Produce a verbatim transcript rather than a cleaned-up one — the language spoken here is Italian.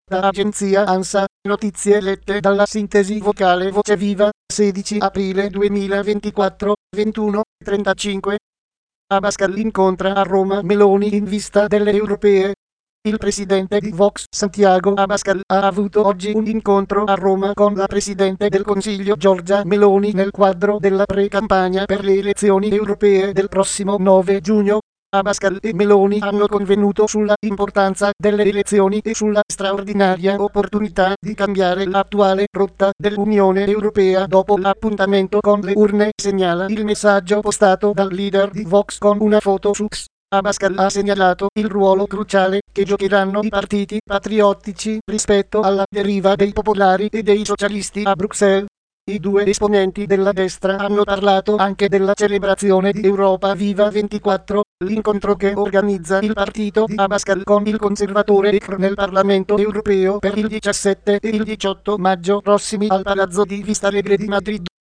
Da agenzia ANSA, notizie lette dalla sintesi vocale Voce Viva, sedici aprile duemilaventiquattro, ventuno e trentacinque. Abascal incontra a Roma Meloni in vista delle europee. Il presidente di Vox, Santiago Abascal, ha avuto oggi un incontro a Roma con la presidente del Consiglio Giorgia Meloni nel quadro della pre-campagna per le elezioni europee del prossimo nove giugno. Abascal e Meloni hanno convenuto sulla importanza delle elezioni e sulla straordinaria opportunità di cambiare l'attuale rotta dell'Unione Europea dopo l'appuntamento con le urne, segnala il messaggio postato dal leader di Vox con una foto su X. Abascal ha segnalato il ruolo cruciale che giocheranno i partiti patriottici rispetto alla deriva dei popolari e dei socialisti a Bruxelles. I due esponenti della destra hanno parlato anche della celebrazione di Europa Viva ventiquattro, l'incontro che organizza il partito di Abascal con il conservatore E C R nel Parlamento Europeo per il diciassette e il diciotto maggio prossimi al Palazzo di Vistalegre di Madrid.